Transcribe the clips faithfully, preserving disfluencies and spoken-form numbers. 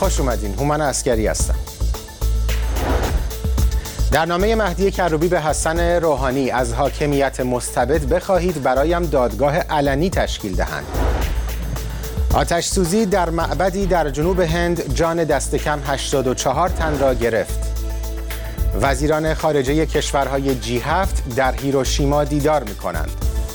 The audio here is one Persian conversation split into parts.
خوش اومدین. هومن عسکری هستم. در نامه مهدی کروبی به حسن روحانی از حاکمیت مستبد بخواهید برایم دادگاه علنی تشکیل دهند. آتش سوزی در معبدی در جنوب هند جان دست کم هشتاد و چهار تن را گرفت. وزیران خارجه کشورهای جی هفت در هیروشیما دیدار می‌کنند.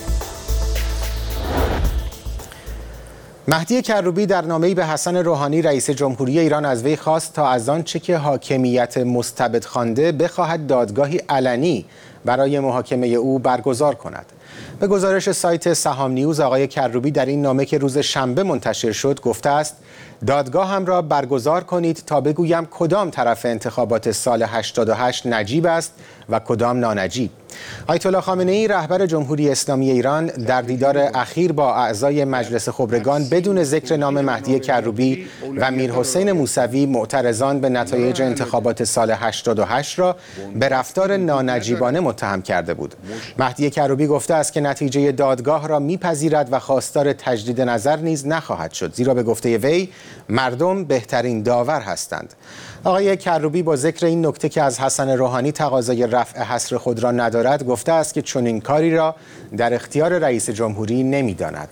مهدی کروبی در نامه‌ای به حسن روحانی رئیس جمهوری ایران از وی خواست تا از آنچه که حاکمیت مستبد خوانده بخواهد دادگاهی علنی برای محاکمه او برگزار کند. به گزارش سایت سهام نیوز، آقای کروبی در این نامه که روز شنبه منتشر شد گفته است دادگاهم را برگزار کنید تا بگویم کدام طرف انتخابات سال هشتاد و هشت نجیب است و کدام نانجیب. آیت الله خامنه‌ای رهبر جمهوری اسلامی ایران در دیدار اخیر با اعضای مجلس خبرگان بدون ذکر نام مهدی کروبی و میرحسین موسوی معترضان به نتایج انتخابات سال هشتاد و هشت را به رفتار نانجیبانه متهم کرده بود. مهدی کروبی گفته است که نتیجه دادگاه را میپذیرد و خواستار تجدید نظر نیز نخواهد شد، زیرا به گفته وی مردم بهترین داور هستند. آقای کروبی با ذکر این نکته که از حسن روحانی تقاضای رفع حصر خود را ندارد گفته است که چنین کاری را در اختیار رئیس جمهوری نمی‌داند.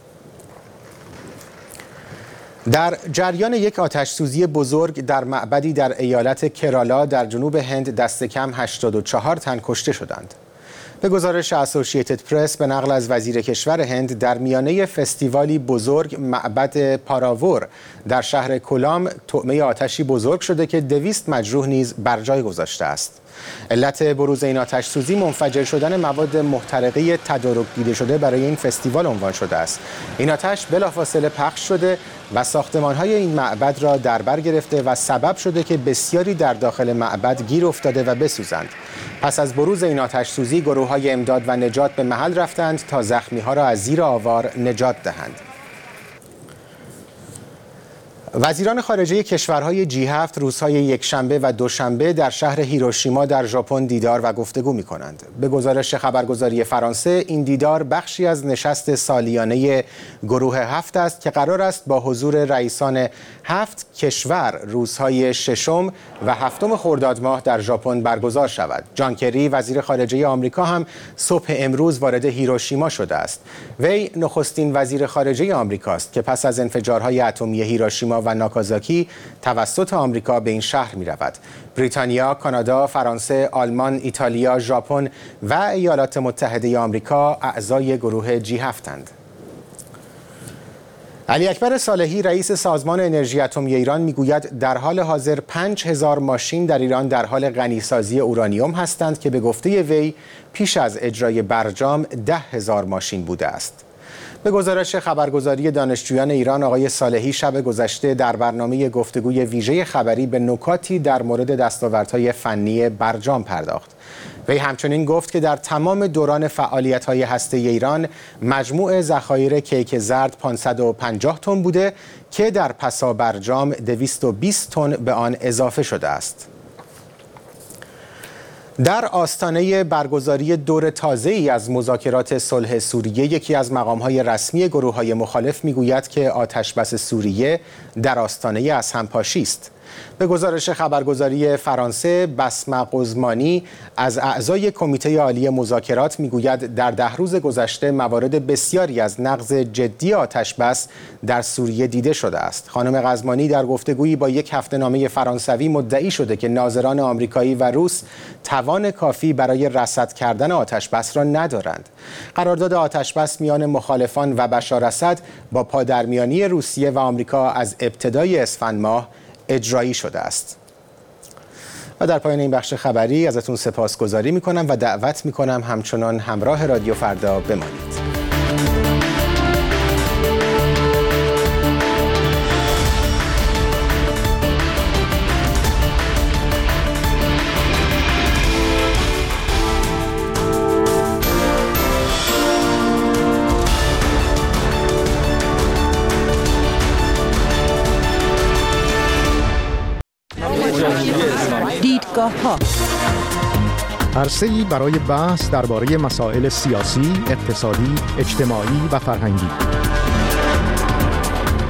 در جریان یک آتش سوزی بزرگ در معبدی در ایالت کرالا در جنوب هند دست کم هشتاد و چهار تن کشته شدند. به گزارش اسوسییتد پرس به نقل از وزیر کشور هند در میانه فستیوالی بزرگ معبد پاراور در شهر کولام طعمه آتشی بزرگ شده که دویست مجروح نیز بر جای گذاشته است. علت بروز این آتش سوزی منفجر شدن مواد محترقه تدارک دیده شده برای این فستیوال عنوان شده است. این آتش بلافاصله پخش شده و ساختمان‌های این معبد را در بر گرفته و سبب شده که بسیاری در داخل معبد گیر افتاده و بسوزند. پس از بروز این آتش سوزی گروه‌های امداد و نجات به محل رفتند تا زخمی‌ها را از زیر آوار نجات دهند. وزیران خارجه کشورهای جی هفت روزهای یکشنبه و دوشنبه در شهر هیروشیما در ژاپن دیدار و گفتگو می‌کنند. به گزارش خبرگزاری فرانسه این دیدار بخشی از نشست سالیانه گروه هفت است که قرار است با حضور رئیسان هفت کشور روزهای ششم و هفتم خرداد ماه در ژاپن برگزار شود. جان کری وزیر خارجه آمریکا هم صبح امروز وارد هیروشیما شده است. وی نخستین وزیر خارجه آمریکاست که پس از انفجارهای اتمی هیروشیما و ناکازاکی توسط آمریکا به این شهر می رود. بریتانیا، کانادا، فرانسه، آلمان، ایتالیا، ژاپن و ایالات متحده آمریکا اعضای گروه جی هفتند. علی اکبر صالحی رئیس سازمان انرژی اتمی ایران میگوید در حال حاضر پنج هزار ماشین در ایران در حال غنیسازی اورانیوم هستند که به گفته وی پیش از اجرای برجام ده هزار ماشین بوده است. به گزارش خبرگزاری دانشجویان ایران، آقای صالحی شب گذشته در برنامه گفتگوی ویژه خبری به نکاتی در مورد دستاوردهای فنی برجام پرداخت. وی همچنین گفت که در تمام دوران فعالیت‌های هسته‌ای ایران مجموع ذخایر کیک زرد پانصد و پنجاه تن بوده که در پسا برجام دویست و بیست تن به آن اضافه شده است. در آستانه برگزاری دور تازه‌ای از مذاکرات صلح سوریه، یکی از مقام‌های رسمی گروه‌های مخالف می‌گوید که آتشبس سوریه در آستانه از همپاشی است. به گزارش خبرگزاری فرانسه، بسمه قزمانی از اعضای کمیته عالی مذاکرات میگوید در ده روز گذشته موارد بسیاری از نقض جدی آتشبس در سوریه دیده شده است. خانم قزمانی در گفتگویی با یک هفته‌نامه فرانسوی مدعی شده که ناظران آمریکایی و روس توان کافی برای رصد کردن آتشبس را ندارند. قرارداد آتشبس میان مخالفان و بشار اسد با پادرمیانی روسیه و آمریکا از ابتدای اسفند ماه اجرایی شده است. و در پایان این بخش خبری ازتون سپاسگزاری میکنم و دعوت میکنم همچنان همراه رادیو فردا بمانید. دیدگاه‌ها عرصه‌ای برای بحث درباره مسائل سیاسی، اقتصادی، اجتماعی و فرهنگی.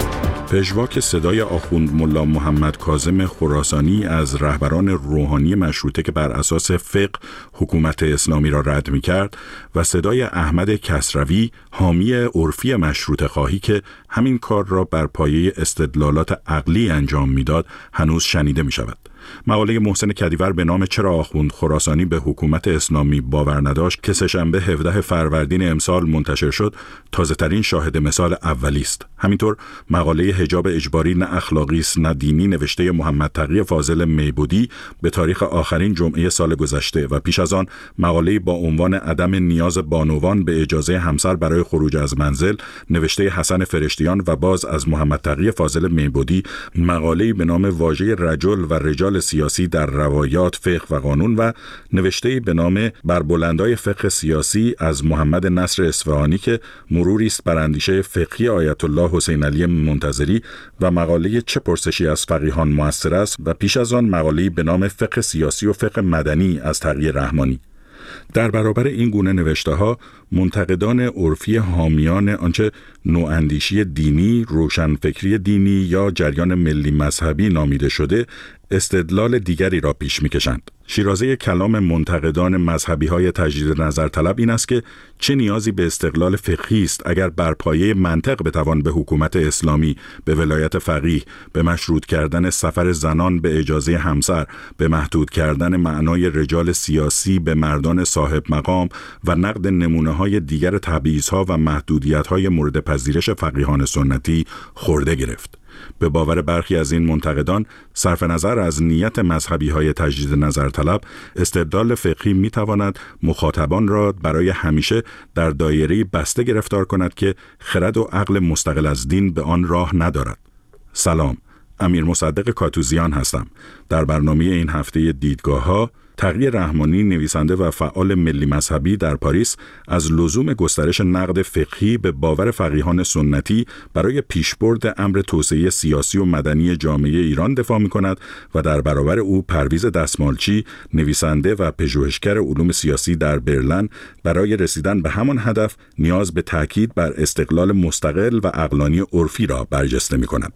پژواک صدای آخوند ملا محمد کاظم خراسانی از رهبران روحانی مشروطه که بر اساس فقه حکومت اسلامی را رد می‌کرد و صدای احمد کسروی حامی عرفی مشروطه خواهی که همین کار را بر پایه استدلالات عقلی انجام می‌داد هنوز شنیده می‌شود. مقاله محسن کدیور به نام چرا آخوند خراسانی به حکومت اسلامی باور نداشت که سه‌شنبه هفدهم فروردین امسال منتشر شد تازه‌ترین شاهد مثال اولی است. همینطور مقاله حجاب اجباری نه اخلاقی است نه دینی نوشته محمد تقی فاضل میبودی به تاریخ آخرین جمعه سال گذشته و پیش از آن مقاله با عنوان عدم نیاز بانوان به اجازه همسر برای خروج از منزل نوشته حسن فرشتیان و باز از محمد تقی فاضل میبودی مقاله به نام واژه رجل و رجال سیاسی در روایات فقه و قانون و نوشته به نام بر بلندای فقه سیاسی از محمد نصر اصفهانی که مروری است بر اندیشه فقهی آیت الله حسین علی منتظری و مقاله چه پرسشی از فقیهان موثر است و پیش از آن مقاله به نام فقه سیاسی و فقه مدنی از تقی رحمانی. در برابر این گونه نوشته‌ها منتقدان عرفی حامیان آنچه نواندیشی دینی، روشنفکری دینی یا جریان ملی مذهبی نامیده شده استدلال دیگری را پیش می‌کشند. شیرازه کلام منتقدان مذهبی‌های تجدید نظر طلب این است که چه نیازی به استقلال فقهی است اگر بر پایه منطق بتوان به حکومت اسلامی، به ولایت فقیه، به مشروط کردن سفر زنان به اجازه همسر، به محدود کردن معنای رجال سیاسی به مردان صاحب مقام و نقد نمونه‌های دیگر تبعیض‌ها و محدودیت‌های مورد پذیرش فقیهان سنتی خورده گرفت. به باور برخی از این منتقدان صرف نظر از نیت مذهبی‌های تجدید نظر طلب استدلال فقهی می‌تواند مخاطبان را برای همیشه در دایره‌ای بسته گرفتار کند که خرد و عقل مستقل از دین به آن راه ندارد. سلام، امیر مصدق کاتوزیان هستم. در برنامه این هفته دیدگاه‌ها تقی رحمانی نویسنده و فعال ملی مذهبی در پاریس از لزوم گسترش نقد فقهی به باور فقیهان سنتی برای پیشبرد امر توسعه سیاسی و مدنی جامعه ایران دفاع می‌کند و در برابر او پرویز دستمالچی نویسنده و پژوهشگر علوم سیاسی در برلین برای رسیدن به همان هدف نیاز به تاکید بر استقلال مستقل و عقلانی عرفی را برجسته می‌کند.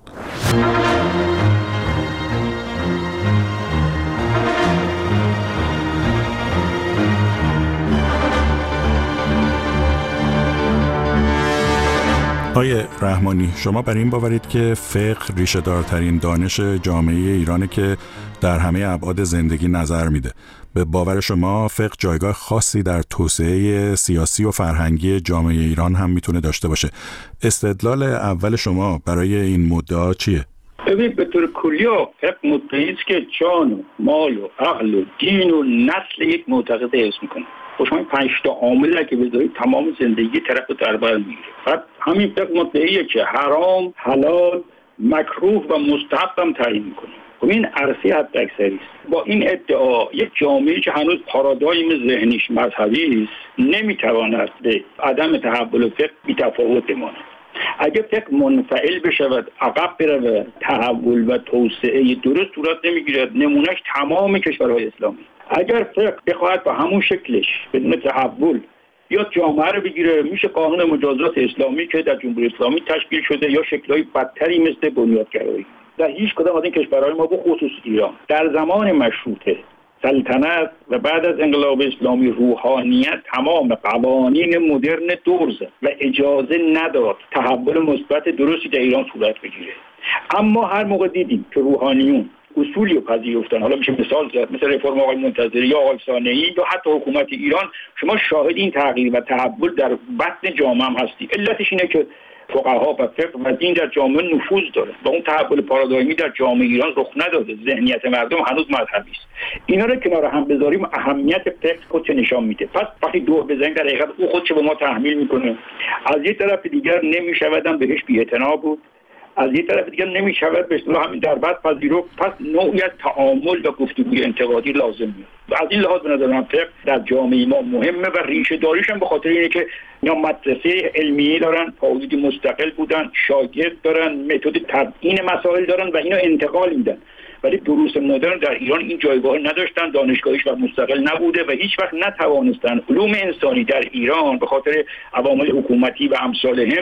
آقای رحمانی، شما بر این باورید که فقه ریشه دارترین دانش جامعه ایرانه که در همه ابعاد زندگی نظر میده. به باور شما فقه جایگاه خاصی در توسعه سیاسی و فرهنگی جامعه ایران هم میتونه داشته باشه. استدلال اول شما برای این مدعا چیه؟ ببین، به طور کلی فقه مدعی است که جان و مال و عقل و دین و نسل یک معتقد حفظ میکنه. خوش همین پنج تا عامل که بذارید تمام زندگی طرف رو در بر میگیره. بعد همین فقه مدعیه که حرام، حلال، مکروه و مستحب هم تعیین میکنه. خب این عرصه حداکثری است. با این ادعا یک جامعه که هنوز پارادایم ذهنیش مذهبی است نمیتواند به عدم تحول فقه بی‌تفاوت بماند. اگر فقه منفعل بشود، عقب برود، تحول و توسعه درست صورت نمیگیرد. نمونهش تمام کشورهای اسلامی. اگر فقه بخواهد با همون شکلش بدون تحول یا جامعه رو بگیره، میشه قانون مجازات اسلامی که در جمهوری اسلامی تشکیل شده یا شکل‌های بدتری مثل بنیادگرایی. در هیچ کدام از این کشورهای ما، به خصوص ایران، در زمان مشروطه سلطنت و بعد از انقلاب اسلامی روحانیت تمام قوانین مدرن دور زد و اجازه نداد تحول مثبت درستی در ایران صورت بگیره. اما هر موقع دیدیم که روحانیون اصولی رو پذیرفتن، حالا میشه مثال زد مثل رفرم آقای منتظری یا آقای صانعی یا حتی حکومت ایران، شما شاهد این تغییر و تحول در بطن جامعه هم هستید. علتش اینه که فقها و فقه و دین در جامعه نفوذ داره و اون تحول پارادایمی در جامعه ایران رخ نداده. ذهنیت مردم هنوز مذهبی است. اینا رو کنار هم بذاریم، اهمیت فقه خودش نشان میده. پس وقتی دور بزنیم در حقیقت او خودش به ما تحمیل میکنه. از یک طرف دیگر نمیشودن بهش بی‌اعتنا بود، از یک طرف دیگر نمیشود به اصطلاح همین در بعد پذیرفت. پس نوعی از تعامل و گفتگوی انتقادی لازم میاد. و از این لحاظ به نظر من فقه در جامعه ما مهمه و ریشه داریش هم به خاطر اینه که اینا مدرسه علمی دارن، حدودی مستقل بودن، شاگرد دارن، متد تبیین مسائل دارن و اینا انتقال میدن. ولی دروس مدرن در ایران این جایگاه نداشتن، دانشگاهیش و مستقل نبوده و هیچ وقت نتوانستن علوم انسانی در ایران به خاطر عوامل حکومتی و امثالهم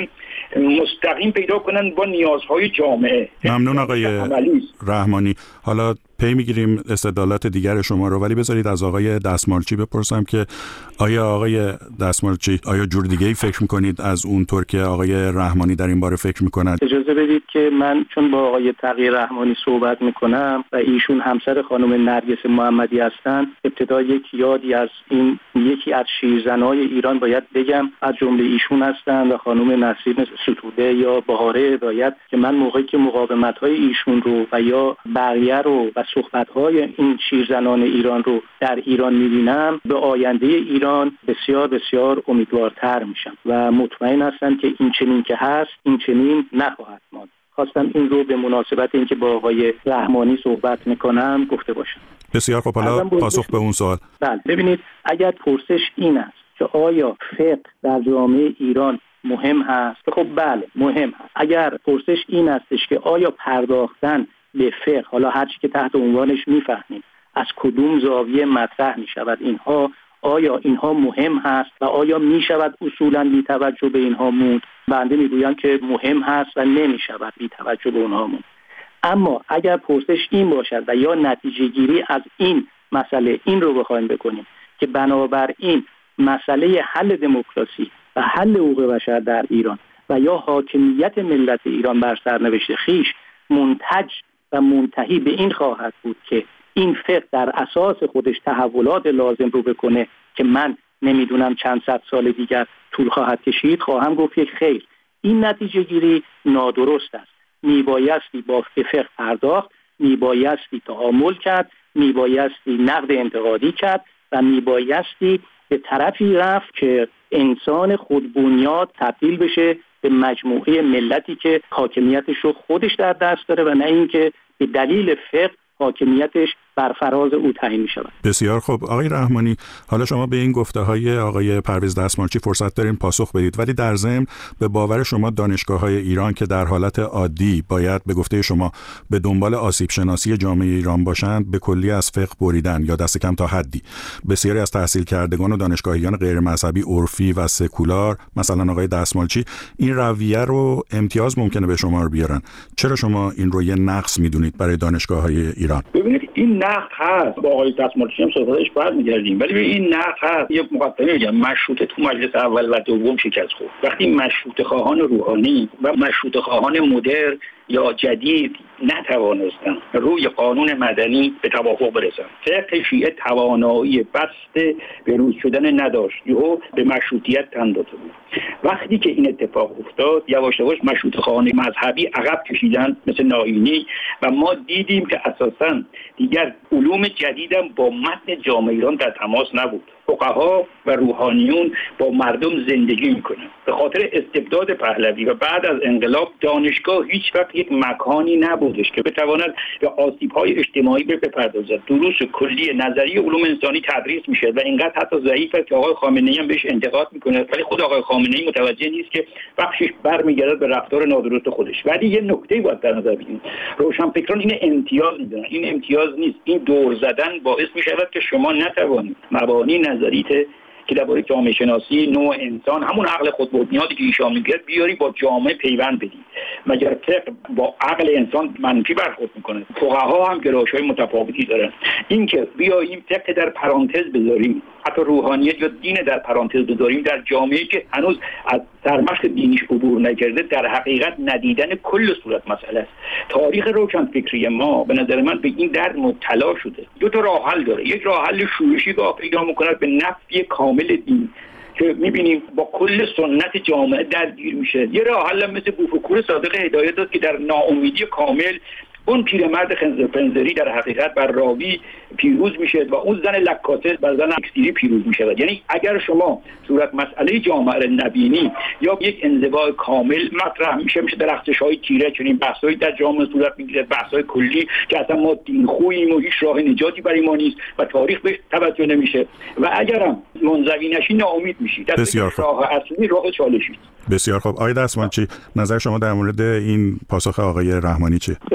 مستقیم پیدا کنن با نیازهای جامعه. ممنون آقای رحمانی. حالا پی میگیریم استدلالات دیگر شما رو، ولی بذارید از آقای دستمالچی بپرسم که آیا آقای دستمالچی آیا جور دیگه ای فکر میکنید از اونطور که آقای رحمانی در این باره فکر میکنند؟ اجازه بدید که من چون با آقای تقی رحمانی صحبت میکنم و ایشون همسر خانم نرگس محمدی هستن، ابتدا یک یادی از این یکی از شیرزنای ایران باید بگم، از جمله ایشون هستن و خانم نسیم ستوده یا بهاره هدایت، که من موقعی که مقاومت‌های ایشون رو و یا بقیه رو و صحبت‌های این شیرزنان ایران رو در ایران می‌بینم، به آینده ایران بسیار بسیار امیدوارتر میشم و مطمئن هستم که این چنین که هست این چنین نخواهد ماند. خواستم این رو به مناسبت اینکه با آقای رحمانی صحبت میکنم گفته باشم. بسیار خب، حالا پاسخ به اون سوال. بله، ببینید اگر پرسش این است که آیا فقه در جامعه ایران مهم هست، خب بله مهم هست. اگر پرسش این استش که آیا پرداختن به فقه، حالا هر چی که تحت عنوانش میفهمیم، از کدوم زاویه مطرح میشود، اینها آیا اینها مهم هست و آیا میشود اصولا بی توجه به اینها موند؟ بنده میگویم که مهم هست و نمیشود بی توجه به اونها موند. اما اگر پرسش این باشد و یا نتیجه گیری از این مسئله این رو بخوایم بکنیم که بنابراین مسئله حل دموکراسی و حل حقوق بشر در ایران و یا حاکمیت ملت ایران بر سرنوشت خویش منتج و منتهی به این خواهد بود که این فقه در اساس خودش تحولات لازم رو بکنه که من نمیدونم چند صد سال دیگر طول خواهد کشید، خواهم گفت یک خیر، این نتیجه گیری نادرست است. میبایستی با فقه پرداخت، میبایستی تعامل کرد، میبایستی نقد انتقادی کرد و میبایستی به طرفی رفت که انسان خودبنیاد تبدیل بشه به مجموعه ملتی که حاکمیتش رو خودش در دست داره و نه اینکه به دلیل فقه حاکمیتش بر فراز او تعیین می شود. بسیار خوب آقای رحمانی، حالا شما به این گفته های آقای پرویز دستمالچی فرصت دارین پاسخ بدید، ولی در ضمن به باور شما دانشگاه های ایران که در حالت عادی باید به گفته شما به دنبال آسیب شناسی جامعه ایران باشند، به کلی از فقه بریدن یا دست کم تا حدی. بسیاری از تحصیل کردگان و دانشگاهیان غیر مذهبی عرفی و سکولار مثلا آقای دستمالچی این رویه رو امتیاز ممکنه به شما رو بیارن. چرا شما این رو یه نقص میدونید برای دانشگاه های ایران؟ ببینید این نقد هست، با آقای دستمالچی هم صحبتش برمیگردیم، ولی این نقد هست. یک مقدمه میگم، مشروطه تو مجلس اول و دوم شکست خورد. وقتی مشروطه خواهان روحانی و مشروطه خواهان مدرن یا جدید نتوانستن روی قانون مدنی به توافق برسن، فقه شیعه توانایی بسته به روز شدن نداشت، یهو به مشروطیت تن داده بود. وقتی که این اتفاق افتاد، یواش یواش مشروطه خواهان مذهبی عقب کشیدن مثل ناینی و ما دیدیم که اساساً دیگر علوم جدیدم با متن جامعه ایران در تماس نبود. فقها و روحانیون با مردم زندگی میکنن. به خاطر استبداد پهلوی و بعد از انقلاب دانشگاه هیچ وقت یک مکانی نبودش که بتواند به آسیب‌های اجتماعی بپردازد. دروس کلی نظری علوم انسانی تدریس میشه و اینقدر حتی ضعیفه که آقای خامنه‌ای هم بهش انتقاد میکنه، ولی خود آقای خامنه‌ای متوجه نیست که بخشش برمیگرده به رفتار نادرست خودش. ولی یه نکته باید در نظر بگیریم، روشنفکران این امتیاز میدونن، این امتیاز نیست. این دور زدن باعث میشود که شما نتوانید مبانی نظریت که درباره جامعه شناسی نوع انسان، همون عقل خودبنیادی که ایشان میگه، بیاری با جامعه پیوند بدی. مگر فقه با عقل انسان منفی برخورد میکنه؟ فقها هم گرایش‌های متفاوتی دارن. اینکه بیاییم فقه در پرانتز بذاریم، حتی روحانیت یا دین در پرانتز بذاریم در جامعه‌ای که هنوز از سرمشق دینیش عبور نکرده، در حقیقت ندیدن کل صورت مسئله است. تاریخ روشنفکری ما به نظر من به این درد مبتلا شده. دو تا راه حل داره. یک راه حل شورشی که پیدا می‌کنه به نفی کامل دین که می‌بینیم با کل سنت جامعه درگیر میشه. یه راه حل مثل بوفکور صادق هدایت که در ناامیدی کامل اون پیرمرد خنزرپنزری در حقیقت بر راوی پیروز میشه و اون زن لکاسه بر زن اکسیری پیروز میشه. یعنی اگر شما صورت مسئله جامعه رو نبینی یا یک انزوا کامل مطرح میشه، میشه درخشش‌های تیره، چنین بحثایی در جامعه صورت میگیره، بحث‌های کلی که اصلا ما دین خوییم و هیچ راه نجاتی برای ما نیست و تاریخ بهش توجه نمیشه و اگرم منزوی نشی ناامید میشی. بسیار خوب. راه اصلی راه چالشی. بسیار خوب. آقای دستمالچی، نظر شما در مورد این پاسخ آقای رحمانی چیه؟ ببینید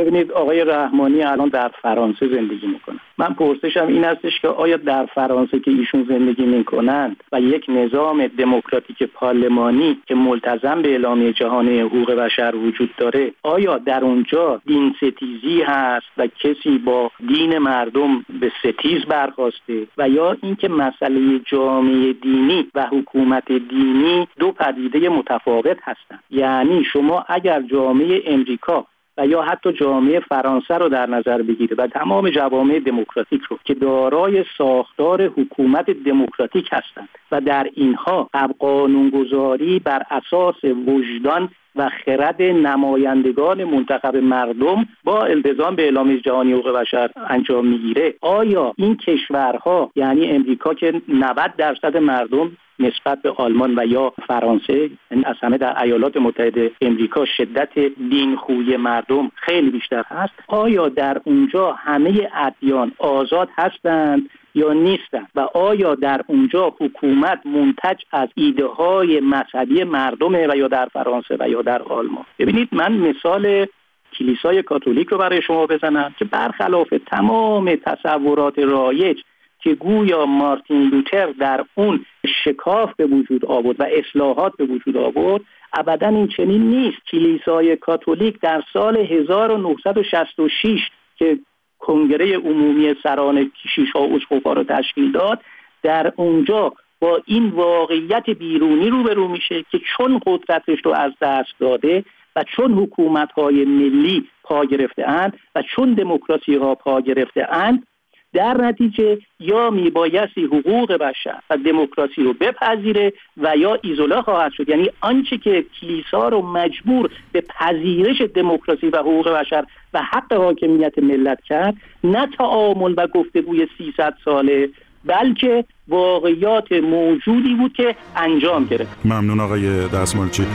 آقای رحمانی الان در فرانسه زندگی میکنن. من پرسشم این هستش که آیا در فرانسه که ایشون زندگی میکنند و یک نظام دموکراتیک پارلمانی که ملتزم به اعلامیه جهانی حقوق بشر وجود داره، آیا در اونجا دین ستیزی هست و کسی با دین مردم به ستیز برخواسته، و یا اینکه مسئله جامعه دینی و حکومت دینی دو پدیده متفاوت هستند؟ یعنی شما اگر جامعه امریکا و یا حتی جامعه فرانسه رو در نظر بگیره و تمام جوامع دموکراتیک رو که دارای ساختار حکومت دموکراتیک هستند و در اینها قانونگذاری بر اساس وجدان و خرد نمایندگان منتخب مردم با التزام به اعلامیه جهانی حقوق بشر انجام میگیره، آیا این کشورها یعنی امریکا که نود درصد مردم نسبت به آلمان و یا فرانسه، یعنی از همه در ایالات متحده امریکا شدت دینخویی مردم خیلی بیشتر هست، آیا در اونجا همه ادیان آزاد هستند یا نیستند؟ و آیا در اونجا حکومت منتج از ایده های مذهبی مردمه و یا در فرانسه و یا در آلمان؟ ببینید، من مثال کلیسای کاتولیک رو برای شما بزنم که برخلاف تمام تصورات رایج که گویا مارتین لوتر در اون شکاف به وجود آورد و اصلاحات به وجود آورد، ابداً این چنین نیست. کلیسای کاتولیک در سال هزار و نهصد و شصت و شش که کنگره عمومی سران کشیش‌ها و اسقف‌ها رو تشکیل داد، در اونجا با این واقعیت بیرونی روبرو میشه که چون قدرتش رو از دست داده و چون حکومت‌های ملی پا گرفته اند و چون دموکراسی‌ها پا گرفته اند، در نتیجه یا میبایستی حقوق بشر و دموکراسی رو بپذیره و یا ایزوله خواهد شد. یعنی آنچه که کلیسا رو مجبور به پذیرش دموکراسی و حقوق بشر و حق حاکمیت ملت کرد، نه تعامل و گفتگوی سیصد ساله، بلکه واقعیات موجودی بود که انجام گرفت. ممنون آقای دستمالچی.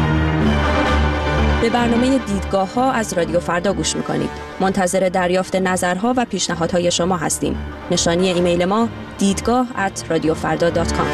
به برنامه دیدگاه‌ها از رادیو فردا گوش می‌کنید. منتظر دریافت نظرها و پیشنهادهای شما هستیم. نشانی ایمیل ما دیدگاه ات رادیو فردا دات کام.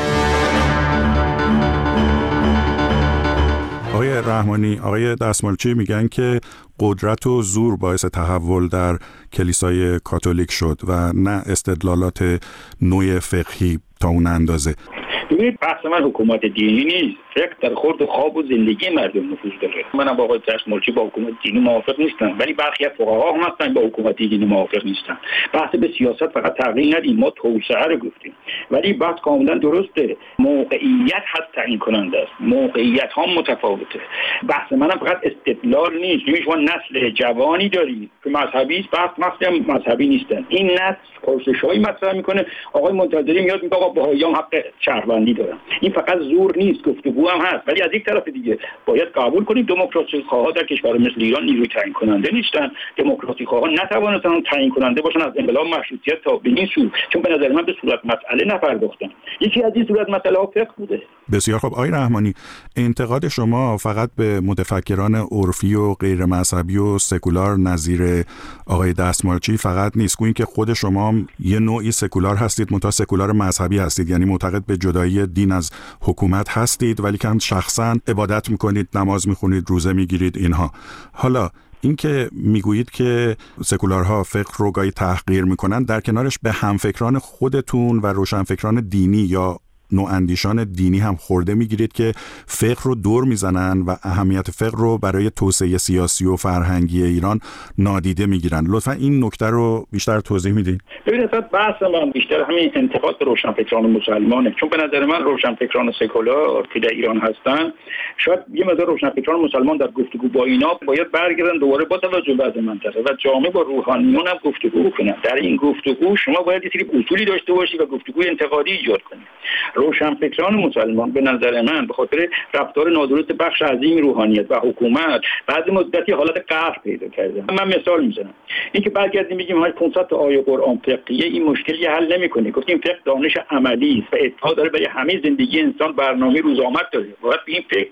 آقای رحمانی، آقای دستمالچی میگن که قدرت و زور باعث تحول در کلیسای کاتولیک شد و نه استدلالات نوع فقهی تا اون اندازه. ببینید، بحث من حکومت دینی نیست. فقه در خورد و خواب و زندگی مردم نفوذ داره. منم با آقای دستمالچی با حکومت دینی موافق نیستم، ولی برخی از فقها هم هستن با حکومت دینی موافق نیستن. بحث به سیاست فقط تغییر ندیم، ما توسعه رو گفتیم، ولی بحث کاملا درسته. موقعیت هست تعیین کننده است، موقعیت ها متفاوته. بحث منم فقط استدلال نیست. یعنی شما نسل جوانی دارید که مذهبی است، بحث مثلا مذهبی نیستن. این نسل پرسش‌هایی مطرح میکنه، آقای منتظری میاد میگه آقا بهائیان حق شهروندی دارن. این فقط زور نیست، گفتگو هم هست. ولی از یک طرف دیگه باید قبول کنیم دموکراسی خواها در کشور مثل ایران نیروی تعیین کننده نیستن. دموکراسی خواها نتوانستن تعیین کننده باشن از انقلاب مشروطیت تا به این سو، چون به نظر من به صورت مسئله نپرداختن. یکی از این صورت مسئله ها فقه بوده. بسیار خوب. آقای رحمانی، انتقاد شما فقط به متفکران عرفی و غیر مذهبی و سکولار نظیر آقای دستمالچی فقط نیست، گویا که خود شما یه نوعی سکولار هستید، منتها سکولار مذهبی هستید، یعنی معتقد به جدایی دین از حکومت هستید، ولی که شخصا عبادت میکنید، نماز میخونید، روزه میگیرید اینها. حالا اینکه میگویید که سکولارها فقه رو گاهی تحقیر میکنن، در کنارش به همفکران خودتون و روشنفکران دینی یا نواندیشان دینی هم خورده میگیرید که فقه رو دور میزنن و اهمیت فقه رو برای توسعه سیاسی و فرهنگی ایران نادیده میگیرن. لطفا این نکته رو بیشتر توضیح میدید. ببینید، بحث من بیشتر همین انتقاد به روشنفکران مسلمانه، چون به نظر من روشنفکران سکولار که در ایران هستن، شاید یه مقدار روشنفکران مسلمان در گفتگو با اینا باید برگردن دوباره با توجه به وضع منطقه و جامعه با روحانیون هم گفتگو کنن. در این گفتگو شما باید یه سری اصولی داشته باشید و گفتگوی انتقادی ایجاد کنید. روشنفکران مسلمان به نظر من به خاطر رفتار نادرست بخش عظیم روحانیت و حکومت بعد مدتی حالت قهر پیدا کرده. من مثال میزنم، اینکه برگردیم بگیم های پانصد تا آیه قرآن فقهیه، این مشکلی حل نمیکنه. گفتیم فقه دانش عملی است و اتفاق داره برای همه زندگی انسان برنامه روزآمد داره. باید به این فکر کرد.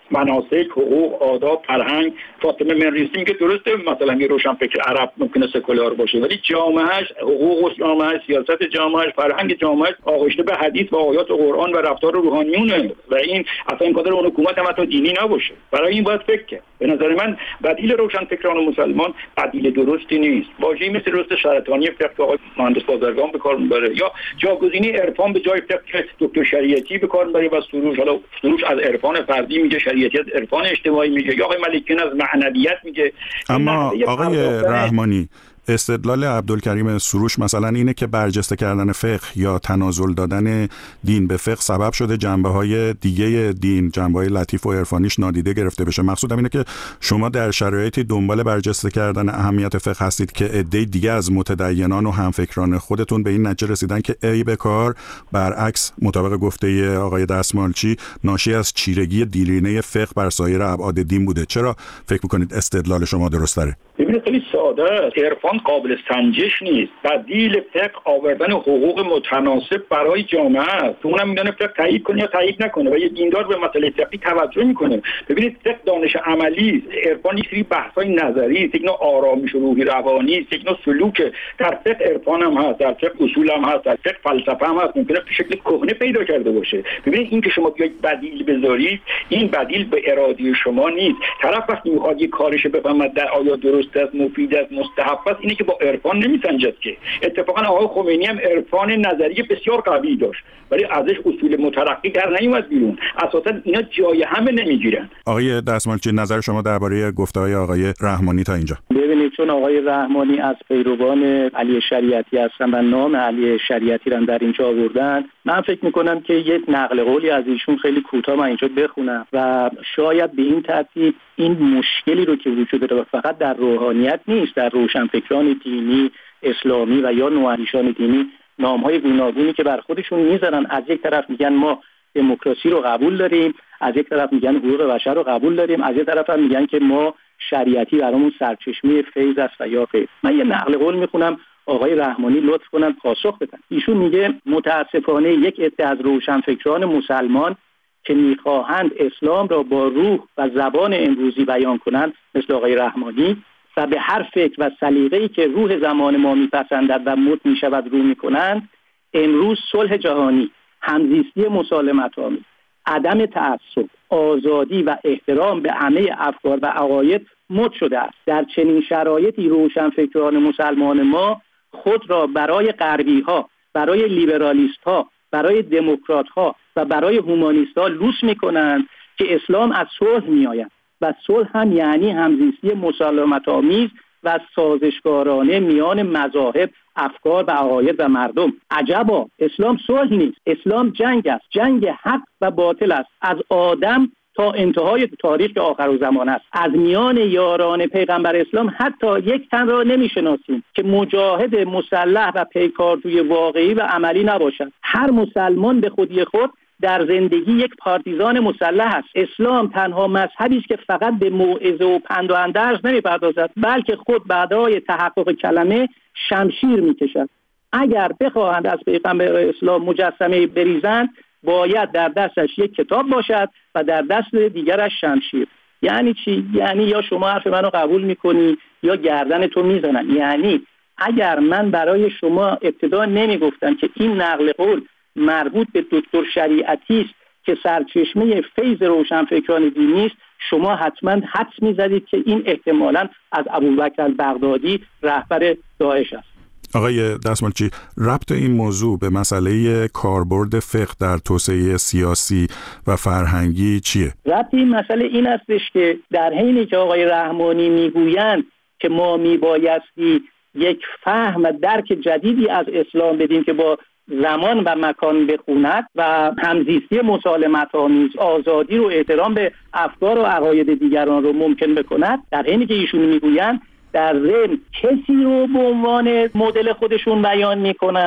مناسک، حقوق، آداب، فرهنگ. فاطمه منریسی میگه درسته مثلا یه روشنفکر عرب ممکنه سکولار باشه ولی جامعهش، حقوق جامعهش، سیاست جامعهش، فرهنگ جامعهش آغشته به حدیث و آیات قرآن و رفتار روحانیونه و این اصلا این قدر اون حکومت هم حتی دینی نباشه. برای این باید فکر کرد. به نظر من بدیل روشنفکران و مسلمان بدیل درستی نیست. واژه‌ای مثل درست شرطانی فقه که آقای مهندس بازرگان به کار میبره یا جاگزینی عرفان به جای فقه دکتر شریعتی به کار میبره و سروش، حالا سروش از عرفان فردی میگه، شریعتی از عرفان اجتماعی میگه، یا آقای ملکیان از معنویت میگه. اما آقای رحمانی، استدلال عبدالکریم سروش مثلا اینه که برجسته کردن فقه یا تنازل دادن دین به فقه سبب شده جنبه‌های دیگه دین، جنبه‌های لطیف و عرفانیش نادیده گرفته بشه. مقصودم اینه که شما در شرایطی دنبال برجسته کردن اهمیت فقه هستید که عده دیگه از متدینان و همفکران خودتون به این نتیجه رسیدن که ای به کار، برعکس مطابق گفته آقای دستمالچی ناشی از چیرگی دیرینه فقه بر سایر ابعاد دین بوده. چرا فکر می‌کنید استدلال شما درست‌تره؟ ببینید خیلی ساده است. عرفان قابل سنجش نیست. بدیل فقه آوردن حقوق متناسب برای جامعه است. اونم میدونه فقه تایید کنه یا تایید نکنه و یه دیندار به مسئله فقهی توجه میکنه. ببینید فقه دانش عملی است. عرفان یک سری بحث‌های نظری است، یک نوع آرامش روحی روانی است، یک نوع سلوک. در فقه عرفان هم هست، در فقه اصول هم هست، در فقه فلسفه هم هست. ممکنه به شکل کهنه پیدا کرده باشه. ببینید این که شما بیاید بدیل بذارید، این بدیل به اراده شما نیست. طرف وقتی میخواد یه کارش بفهمه در آیا درست است، مفید است، مستحب است، اینه که با عرفان نمیسنجد که. اتفاقا آقای خمینی هم عرفان نظری بسیار قوی داشت ولی ازش اصول مترقی در نیومد بیرون. اساسا اینا جای همه نمیگیرن. آقای دستمالچی، نظر شما درباره گفته‌های آقای رحمانی تا اینجا؟ ببینید چون آقای رحمانی از پیروان علی شریعتی هستن و نام علی شریعتی را در اینجا آوردن، من فکر میکنم که یک نقل قولی از ایشون خیلی کوتاه من اینجا بخونم و شاید به این ترتیب این مشکلی رو که وجود داره فقط در روحانیت نیست، در روشنفکران دینی اسلامی و یا نواندیشان دینی نام‌های گوناگونی که بر خودشون میذارن. از یک طرف میگن ما دموکراسی رو قبول داریم، از یک طرف میگن حقوق بشر رو قبول داریم، از یک طرف هم میگن که ما شریعتی برامون سرچشمه فیض است و یا غیر. من یه نقل قول میخونم آقای رحمانی لطف کنن پاسخ بدن. ایشون میگه متاسفانه یک عده از روشنفکران مسلمان که میخواهند اسلام را با روح و زبان امروزی بیان کنند مثل آقای رحمانی و به هر فکر و سلیقه‌ای که روح زمان ما میپسندد و مد میشود رو میکنند، امروز صلح جهانی، همزیستی مسالمت‌آمیز، عدم تعصب، آزادی و احترام به همه افکار و عقاید مد شده است. در چنین شرایطی روشنفکران مسلمان ما خود را برای غربی‌ها، برای لیبرالیست‌ها، برای دموکرات‌ها و برای هومانیست‌ها لوس می‌کنند که اسلام از صلح می‌آید و صلح هم یعنی همزیستی مسالمت‌آمیز و سازشکارانه میان مذاهب، افکار و عقاید و مردم. عجبا، اسلام صلح نیست، اسلام جنگ است، جنگ حق و باطل است، از آدم تا انتهای تاریخ آخرالزمان است. از میان یاران پیغمبر اسلام حتی یک تن را نمیشناسیم که مجاهد مسلح و پیکارجوی واقعی و عملی نباشد. هر مسلمان به خودی خود در زندگی یک پارتیزان مسلح است. اسلام تنها مذهبی است که فقط به موعظه و پند و اندرز نمیپردازد، بلکه خود بعدای تحقق کلمه شمشیر میکشد. اگر بخواهند از پیغمبر اسلام مجسمه بریزند، باید در دستش یک کتاب باشد و در دست دیگرش شمشیر. یعنی چی؟ یعنی یا شما حرف منو قبول میکنی یا گردن تو میزنن. یعنی اگر من برای شما ابتدا نمیگفتم که این نقل قول مربوط به دکتر شریعتی است که سرچشمه فیض روشنفکران دینی است، شما حتما حدس میزدید که این احتمالاً از ابوبکر البغدادی رهبر داعش است. آقای دستمالچی، ربط این موضوع به مسئله کاربرد فقه در توسعه سیاسی و فرهنگی چیه؟ ربط این مسئله این استش که در حینی که آقای رحمانی میگویند که ما میبایستی یک فهم و درک جدیدی از اسلام بدیم که با زمان و مکان بخوند و همزیستی مسالمت‌آمیز، آزادی رو احترام به افکار و عقاید دیگران رو ممکن بکند، در حینی که ایشون میگویند در ضمن کسی رو به عنوان مدل خودشون بیان میکنن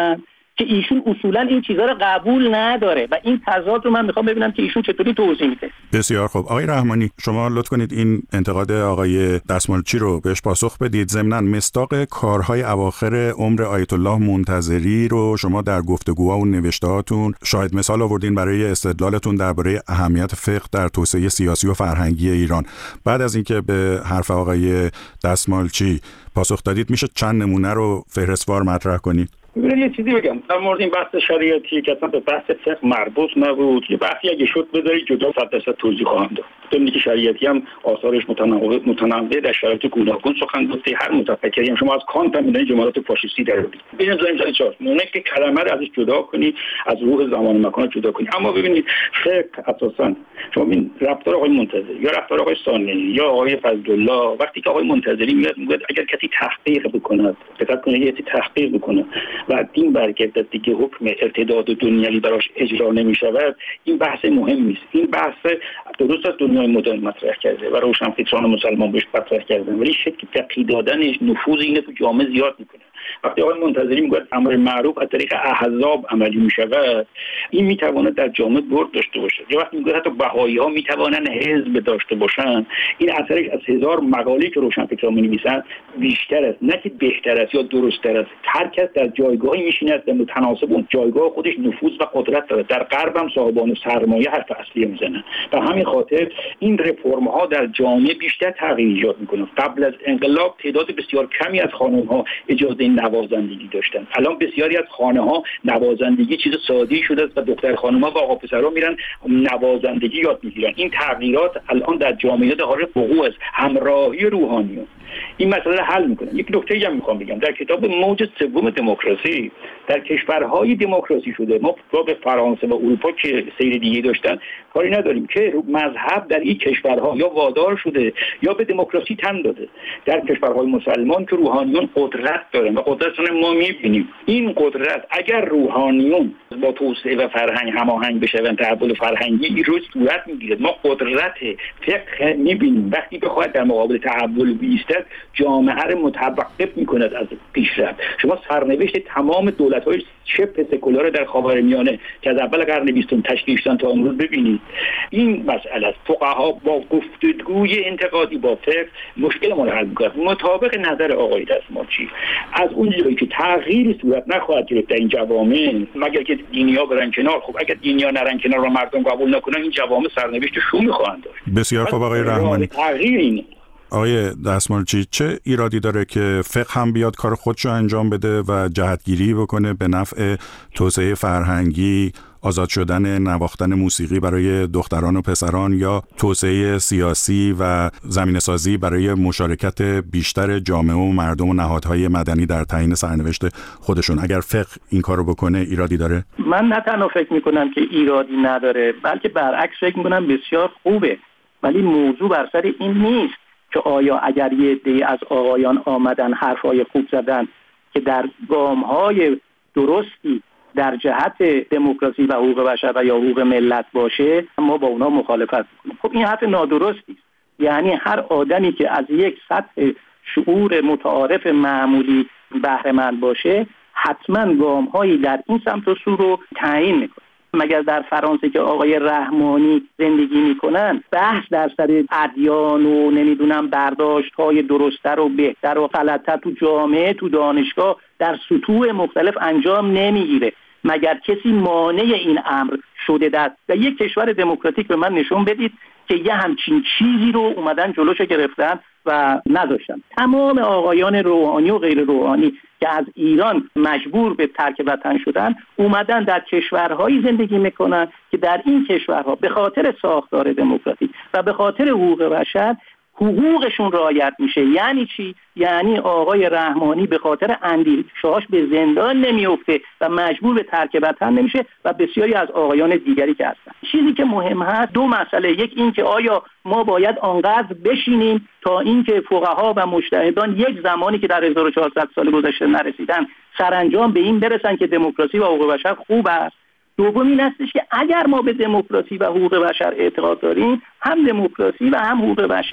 که ایشون اصولا این چیزها رو قبول نداره و این تضاد رو من میخوام ببینم که ایشون چطوری توضیح میده. بسیار خوب. آقای رحمانی، شما لطف کنید این انتقاد آقای دستمالچی رو بهش پاسخ بدید. ضمناً مصداق کارهای اواخر عمر آیت الله منتظری رو شما در گفتگوها و نوشته‌هاتون شاهد مثال آوردین برای استدلالتون درباره اهمیت فقه در توسعه سیاسی و فرهنگی ایران. بعد از اینکه به حرف آقای دستمالچی پاسخ دادید، میشه چند نمونه رو فهرستوار مطرح کنید؟ ببینید یه چیزی بگم در مورد این بحث شریعتی که اصلا به بحث فقه مربوط نبود، یه بحثی اگه شد بذارید جدا صد درصد توضیح خواهم داد. بدونید که شریعتی هم آثارش متنوع متنوع در شرایط گوناگون سخن گفته. هر متفکری هم شما از کانت هم این جملات فاشیستی در آورید. ببینید زمین چهار مونه که کلمه رو ازش جدا کنی، از روح زمان و مکان جدا کنی. اما ببینید فقه اساسا شما این رفتار آقای منتظری یا رفتار آقای ثانی یا آقای فضلالله، وقتی که آقای منتظری میاد میگه اگر کسی تحقیق بکنه، دقت کنید یه تحقیق بکنه و دین برگردد دیگه حکم ارتداد دنیوی براش اجرا نمی‌شود، این بحث مهمی است. این بحث درست از دنیای مدرن مطرح کرده و روشنفکران مسلمان بهش مطرح کردن، ولی شکل فقهی دادنش نفوذ اینه تو جامعه زیاد میکنه. وقتی آقای منتظری میگه امر معروف از طریق احزاب عملی میشود، این میتواند در جامعه برد داشته باشه. یا وقتی میگه حتی بهایی ها میتوانند حزب داشته باشن، این اثرش از هزار مقاله که روشنفکران می‌نویسن بیشتر است، نه که بهتر است یا درست‌تر است. هر کس در جایگاهی میشینه که متناسب اون جایگاه خودش نفوذ و قدرت داره. در غرب هم صاحبان سرمایه حرف اصلی میزنن. به همین خاطر این رفرم ها در جامعه بیشتر تغییر ایجاد میکنه. قبل از انقلاب تعداد بسیار کمی از خانم ها اجازه نوازندگی داشتن. الان بسیاری از خانه ها نوازندگی چیز ساده‌ای شده است و دختر خانم ها و آقا پسرها میرن نوازندگی یاد میگیرن. این تغییرات الان در جامعه داره وقوع است. همراهی روحانیون این مسئله رو حل میکنه. یک نکته هم میخوام بگم، در کتاب موج سوم دموکراسی در کشورهای دموکراسی شده، ما به فرانسه و اروپا که سیر دیگه داشتن کاری نداریم، که مذهب در این کشورها یا وادار شده یا به دموکراسی تن داده. در کشورهای مسلمان که روحانیون قدرت دارن و قدرتشون ما میبینیم، این قدرت اگر روحانیون با توسعه و فرهنگ هماهنگ بشن، تحول فرهنگی این روز صورت میگیره. ما قدرت فقه میبینیم وقتی بخواد در مقابل تحول بیسته جامعه رو متوقف میکند از پیشرفت. شما سرنوشت تمام دولت‌های شبه سکولار در خاورمیانه که از اول قرن بیستم تشکیل شدن تا امروز ببینید. این مسئله است. فقها با گفتگوی انتقادی با فقه مشکل ما رو حل می‌کنند. مطابق نظر آقای دستمالچی از اون جایی که تغییری صورت نخواهد گرفت در این جوامع مگر که دینی‌ها برن کنار. خب اگر دینی‌ها نرن کنار و مردم قبول نکنن، این جوامع سرنوشت شومی خواهند داشت. بسیار خوب آقای رحمانی. تغییری آقای دستمالچی، چه ایرادی داره که فقه هم بیاد کار خودشو انجام بده و جهتگیری بکنه به نفع توسعه فرهنگی، آزاد شدن نواختن موسیقی برای دختران و پسران یا توسعه سیاسی و زمینه‌سازی برای مشارکت بیشتر جامعه و مردم و نهادهای مدنی در تعیین سرنوشت خودشون؟ اگر فقه این کارو بکنه ایرادی داره؟ من نه تنها فکر میکنم که ایرادی نداره، بلکه برعکس فکر میکنم بسیار خوبه. ولی موضوع بر سر این نیست که آیا اگر یه عده‌ای از آقایان آمدن حرفای خوب زدن که در گام‌های درستی در جهت دموکراسی و حقوق بشر و یا حقوق ملت باشه، ما با اونا مخالفت کنیم. خب این حرف نادرستی است. یعنی هر آدمی که از یک سطح شعور متعارف معمولی بهره مند باشه، حتما گام‌هایی در این سمت و سو رو تعیین میکنه. مگر در فرانسه که آقای رحمانی زندگی میکنن بحث در سر ادیان و نمیدونم برداشت‌های درست‌تر و بهتر و غلط‌تر تو جامعه تو دانشگاه در سطوح مختلف انجام نمیگیره؟ مگر کسی مانع این امر شده در یک کشور دموکراتیک به من نشون بدید که یه همچین چیزی رو اومدن جلوشو گرفتن و نذاشتن. تمام آقایان روحانی و غیر روحانی که از ایران مجبور به ترک وطن شدن اومدن در کشورهایی زندگی میکنن که در این کشورها به خاطر ساختار دموکراتیک و به خاطر حقوق بشر حقوقشون رعایت میشه. یعنی چی؟ یعنی آقای رحمانی به خاطر اندیشه‌هاش به زندان نمیفته و مجبور به ترک وطن نمیشه و بسیاری از آقایان دیگری که هستن. چیزی که مهم هست دو مسئله، یک این که آیا ما باید آنقدر بشینیم تا اینکه فقها و مجتهدان یک زمانی که در هزار و چهارصد سال گذشته نرسیدن سرانجام به این برسن که دموکراسی و حقوق بشر خوب است. دوم این هستش که اگر ما به دموکراسی و حقوق بشر اعتقاد داریم، هم دموکراسی و هم حقوق بشر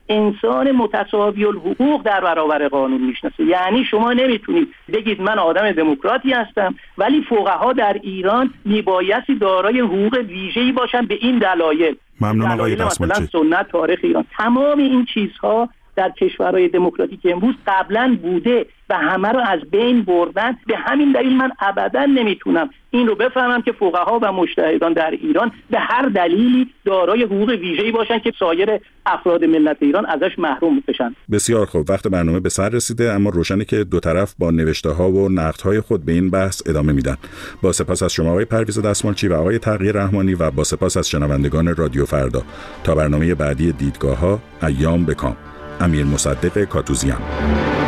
انسان متساوی الحقوق در برابر قانون میشناسه. یعنی شما نمیتونید بگید من آدم دموکراتی هستم ولی فقها در ایران میبایستی دارای حقوق ویژه‌ای باشن به این دلایل. ممنون آقای مثلا سنت، تاریخ ایران، تمام این چیزها در کشورهای دموکراتیک امروز قبلا بوده و همه رو از بین بردن. به همین دلیل من ابدا نمیتونم این رو بفهمم که فقها و مجتهدان در ایران به هر دلیلی دارای حقوق ویژه‌ای باشن که سایر افراد ملت ایران ازش محروم بشن. بسیار خوب، وقت برنامه به سر رسیده، اما روشنه که دو طرف با نوشته‌ها و نقدهای خود به این بحث ادامه میدن. با سپاس از شما آقای پرویز دستمالچی و آقای تقی رحمانی و با سپاس از شنوندگان رادیو فردا. تا برنامه بعدی دیدگاه‌ها، ایام بکام. امیر مصدق کاتوزیان.